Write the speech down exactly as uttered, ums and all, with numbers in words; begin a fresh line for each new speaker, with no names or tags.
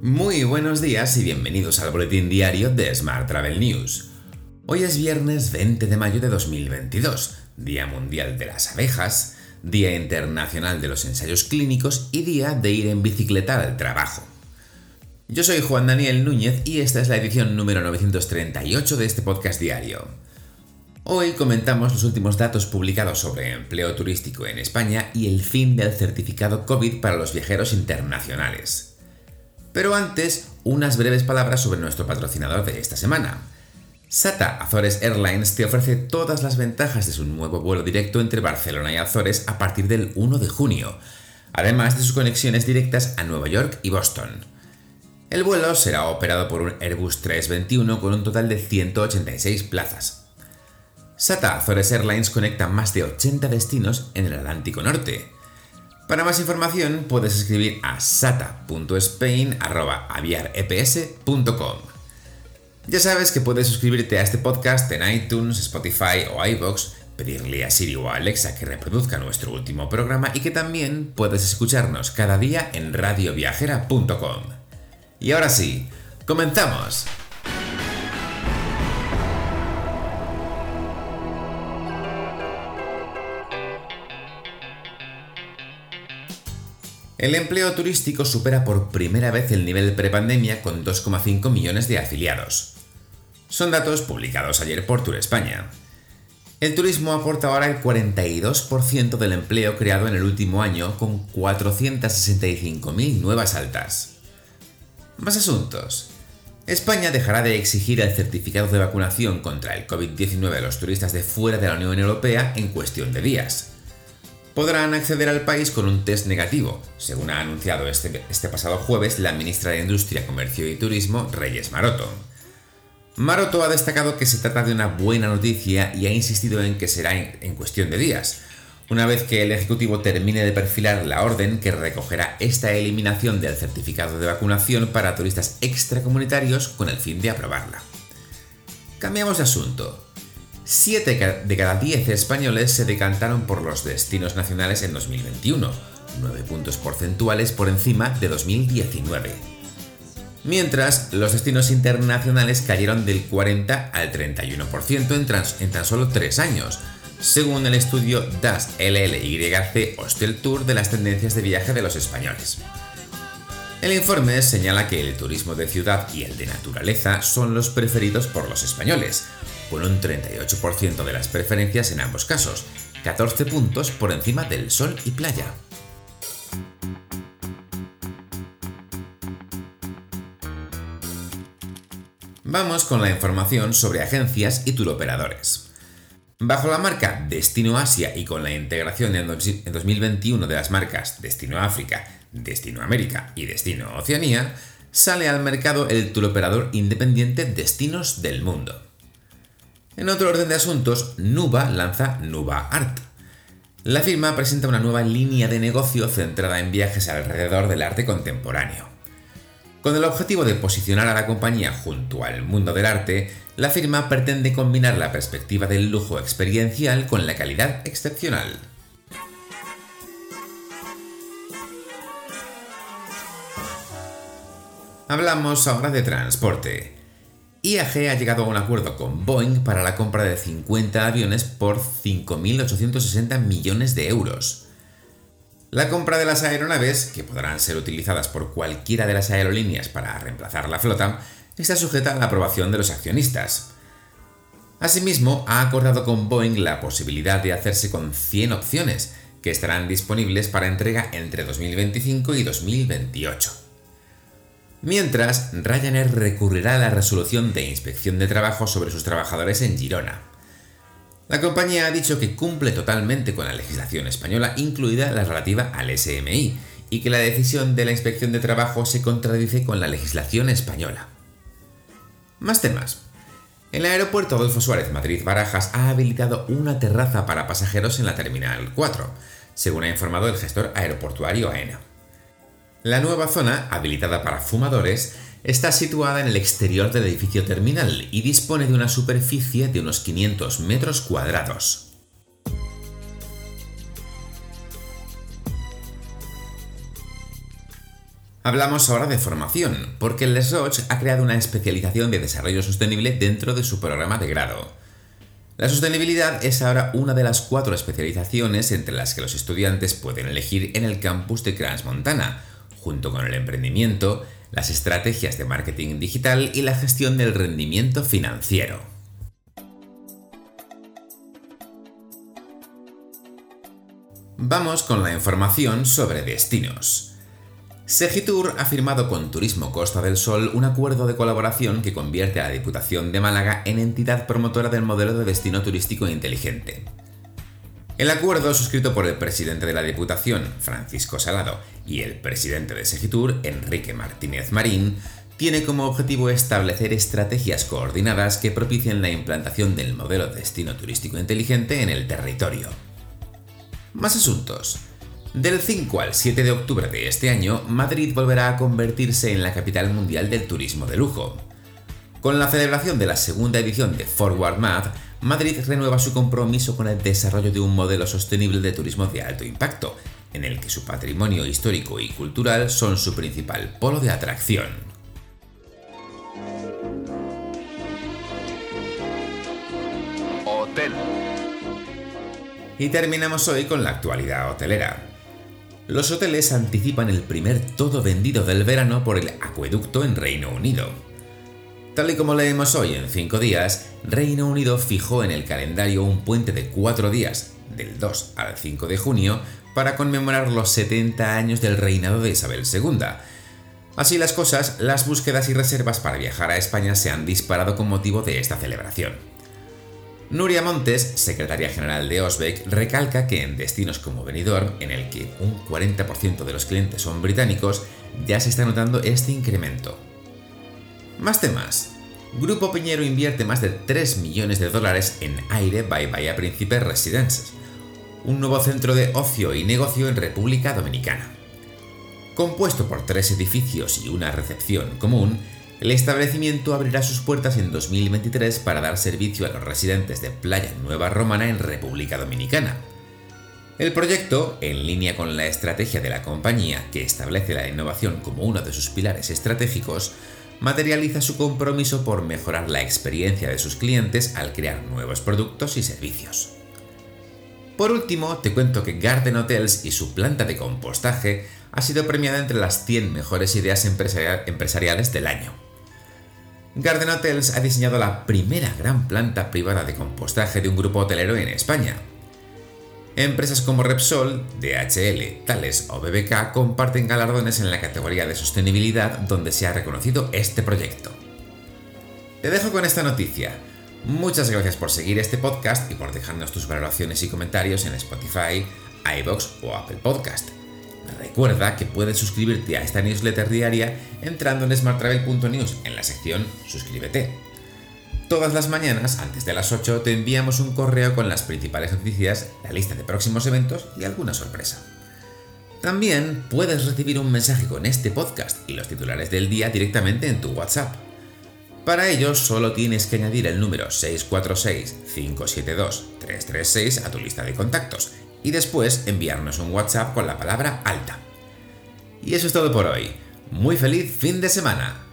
Muy buenos días y bienvenidos al boletín diario de Smart Travel News. Hoy es viernes veinte de mayo de dos mil veintidós, Día Mundial de las Abejas, Día Internacional de los Ensayos Clínicos y Día de ir en bicicleta al trabajo. Yo soy Juan Daniel Núñez y esta es la edición número novecientos treinta y ocho de este podcast diario. Hoy comentamos los últimos datos publicados sobre empleo turístico en España y el fin del certificado COVID para los viajeros internacionales. Pero antes, unas breves palabras sobre nuestro patrocinador de esta semana. S A T A Azores Airlines te ofrece todas las ventajas de su nuevo vuelo directo entre Barcelona y Azores a partir del uno de junio, además de sus conexiones directas a Nueva York y Boston. El vuelo será operado por un Airbus trescientos veintiuno con un total de ciento ochenta y seis plazas. S A T A Azores Airlines conecta más de ochenta destinos en el Atlántico Norte. Para más información puedes escribir a sata punto spain arroba aviar e p s punto com. Ya sabes que puedes suscribirte a este podcast en iTunes, Spotify o iVoox, pedirle a Siri o a Alexa que reproduzca nuestro último programa y que también puedes escucharnos cada día en radio viajera punto com. Y ahora sí, ¡comenzamos! El empleo turístico supera por primera vez el nivel prepandemia con dos coma cinco millones de afiliados. Son datos publicados ayer por Tour España. El turismo aporta ahora el cuarenta y dos por ciento del empleo creado en el último año con cuatrocientas sesenta y cinco mil nuevas altas. Más asuntos. España dejará de exigir el certificado de vacunación contra el covid diecinueve a los turistas de fuera de la Unión Europea en cuestión de días. Podrán acceder al país con un test negativo, según ha anunciado este, este pasado jueves la ministra de Industria, Comercio y Turismo, Reyes Maroto. Maroto ha destacado que se trata de una buena noticia y ha insistido en que será en, en cuestión de días, una vez que el Ejecutivo termine de perfilar la orden que recogerá esta eliminación del certificado de vacunación para turistas extracomunitarios con el fin de aprobarla. Cambiamos de asunto. siete de cada diez españoles se decantaron por los destinos nacionales en dos mil veintiuno, nueve puntos porcentuales por encima de dos mil diecinueve. Mientras, los destinos internacionales cayeron del cuarenta al treinta y uno por ciento en, trans, en tan solo tres años, según el estudio D A S L L Y C Hostel Tour de las tendencias de viaje de los españoles. El informe señala que el turismo de ciudad y el de naturaleza son los preferidos por los españoles, con un treinta y ocho por ciento de las preferencias en ambos casos, catorce puntos por encima del sol y playa. Vamos con la información sobre agencias y turoperadores. Bajo la marca Destino Asia y con la integración en dos mil veintiuno de las marcas Destino África, Destino América y Destino Oceanía, sale al mercado el turoperador independiente Destinos del Mundo. En otro orden de asuntos, Nuba lanza Nuba Art. La firma presenta una nueva línea de negocio centrada en viajes alrededor del arte contemporáneo. Con el objetivo de posicionar a la compañía junto al mundo del arte, la firma pretende combinar la perspectiva del lujo experiencial con la calidad excepcional. Hablamos ahora de transporte. I A G ha llegado a un acuerdo con Boeing para la compra de cincuenta aviones por cinco mil ochocientos sesenta millones de euros. La compra de las aeronaves, que podrán ser utilizadas por cualquiera de las aerolíneas para reemplazar la flota, está sujeta a la aprobación de los accionistas. Asimismo, ha acordado con Boeing la posibilidad de hacerse con cien opciones, que estarán disponibles para entrega entre dos mil veinticinco y dos mil veintiocho. Mientras, Ryanair recurrirá a la resolución de inspección de trabajo sobre sus trabajadores en Girona. La compañía ha dicho que cumple totalmente con la legislación española, incluida la relativa al S M I, y que la decisión de la inspección de trabajo se contradice con la legislación española. Más temas. El aeropuerto Adolfo Suárez Madrid-Barajas ha habilitado una terraza para pasajeros en la Terminal cuatro, según ha informado el gestor aeroportuario AENA. La nueva zona, habilitada para fumadores, está situada en el exterior del edificio terminal y dispone de una superficie de unos quinientos metros cuadrados. Hablamos ahora de formación, porque el Les Roig ha creado una especialización de desarrollo sostenible dentro de su programa de grado. La sostenibilidad es ahora una de las cuatro especializaciones entre las que los estudiantes pueden elegir en el campus de Crans-Montana, junto con el emprendimiento, las estrategias de marketing digital y la gestión del rendimiento financiero. Vamos con la información sobre destinos. Segitur ha firmado con Turismo Costa del Sol un acuerdo de colaboración que convierte a la Diputación de Málaga en entidad promotora del modelo de destino turístico inteligente. El acuerdo, suscrito por el presidente de la Diputación, Francisco Salado, y el presidente de Segitur, Enrique Martínez Marín, tiene como objetivo establecer estrategias coordinadas que propicien la implantación del modelo de destino turístico inteligente en el territorio. Más asuntos. Del cinco al siete de octubre de este año, Madrid volverá a convertirse en la capital mundial del turismo de lujo. Con la celebración de la segunda edición de Forward Mad, Madrid renueva su compromiso con el desarrollo de un modelo sostenible de turismo de alto impacto, en el que su patrimonio histórico y cultural son su principal polo de atracción.
Hotel.
Y terminamos hoy con la actualidad hotelera. Los hoteles anticipan el primer todo vendido del verano por el acueducto en Reino Unido. Tal y como leemos hoy en cinco días, Reino Unido fijó en el calendario un puente de cuatro días, del dos al cinco de junio, para conmemorar los setenta años del reinado de Isabel segunda. Así las cosas, las búsquedas y reservas para viajar a España se han disparado con motivo de esta celebración. Nuria Montes, secretaria general de Osbeck, recalca que en destinos como Benidorm, en el que un cuarenta por ciento de los clientes son británicos, ya se está notando este incremento. Más temas. Grupo Piñero invierte más de tres millones de dólares en Aire by Bahía Príncipe Residences, un nuevo centro de ocio y negocio en República Dominicana. Compuesto por tres edificios y una recepción común, el establecimiento abrirá sus puertas en dos mil veintitrés para dar servicio a los residentes de Playa Nueva Romana en República Dominicana. El proyecto, en línea con la estrategia de la compañía que establece la innovación como uno de sus pilares estratégicos, materializa su compromiso por mejorar la experiencia de sus clientes al crear nuevos productos y servicios. Por último, te cuento que Garden Hotels y su planta de compostaje ha sido premiada entre las cien mejores ideas empresariales del año. Garden Hotels ha diseñado la primera gran planta privada de compostaje de un grupo hotelero en España. Empresas como Repsol, D H L, Thales o B B K comparten galardones en la categoría de sostenibilidad donde se ha reconocido este proyecto. Te dejo con esta noticia. Muchas gracias por seguir este podcast y por dejarnos tus valoraciones y comentarios en Spotify, iVoox o Apple Podcast. Recuerda que puedes suscribirte a esta newsletter diaria entrando en smarttravel punto news en la sección Suscríbete. Todas las mañanas, antes de las ocho, te enviamos un correo con las principales noticias, la lista de próximos eventos y alguna sorpresa. También puedes recibir un mensaje con este podcast y los titulares del día directamente en tu WhatsApp. Para ello, solo tienes que añadir el número seis cuatro seis, cinco siete dos, tres tres seis a tu lista de contactos y después enviarnos un WhatsApp con la palabra alta. Y eso es todo por hoy. Muy feliz fin de semana.